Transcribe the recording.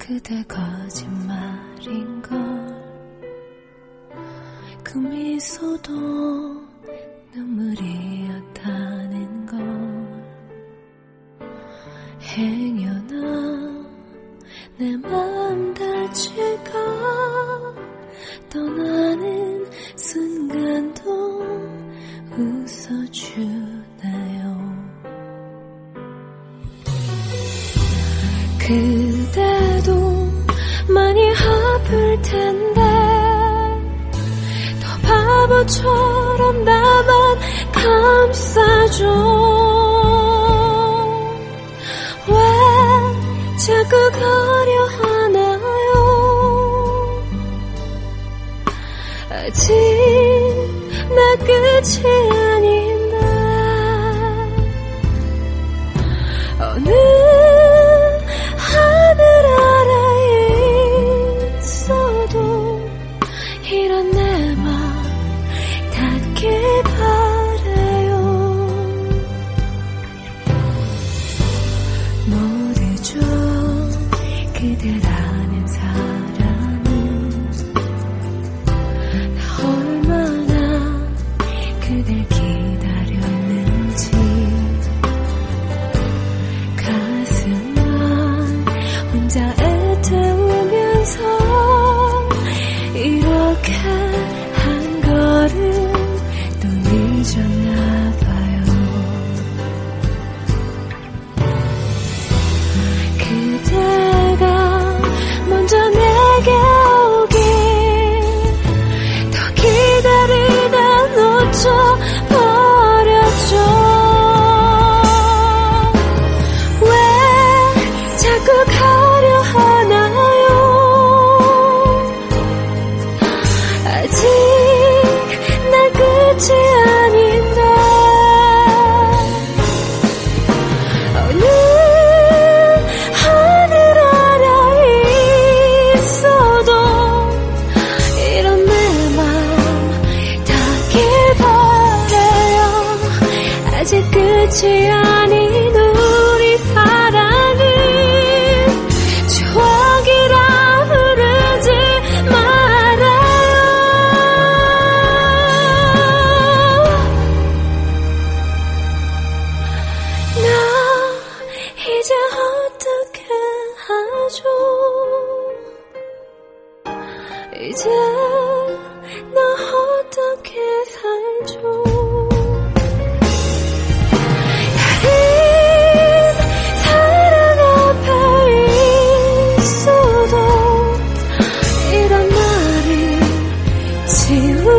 그대 거짓말인걸. 그 미소도 눈물이었다는 걸. 행여나 내 마음 다칠까 떠나는 순간도 웃어주나요. 그대도 많이 아플 텐데 더 바보처럼 나만 감싸줘. 왜 자꾸 가려 하나요? 아직 나 끝이 아닌데 어느 하늘 아래에 있어도 이런 내 맘 닿길 바래요. 모르죠 그대라는 사람은 나 얼마나 그댈 기다렸는지. 가슴만 혼자 애태우면서 이렇게 한 걸음 또 늦었나봐요. 그대가 먼저 내게 오길 더 기다리다 놓쳐버렸죠. 왜 자꾸 가려 하나요? 아직 나 끝이 아닌데 어느 하늘 아래에 있어도 이런 내 맘 닿길 바래요. 아직 끝이 아닌 우리 사랑은 추억이라 부르지 말아요. 나 이제 어떻게 하죠? 이제 나 어떻게 살죠? 다른 사랑 앞에 있어도 이런 나를 지울